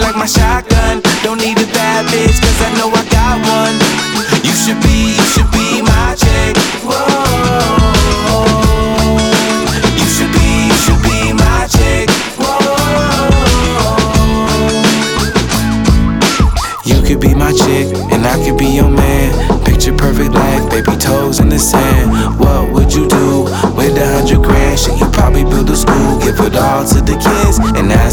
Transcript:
like my shotgun. Don't need a bad bitch, cause I know I got one. You should be my chick. Whoa. You should be my chick. Whoa. You could be my chick, and I could be your man. Picture perfect life, baby toes in the sand. What would you do with $100 grand? Shit, you probably build a school, give it all to the kids, and ask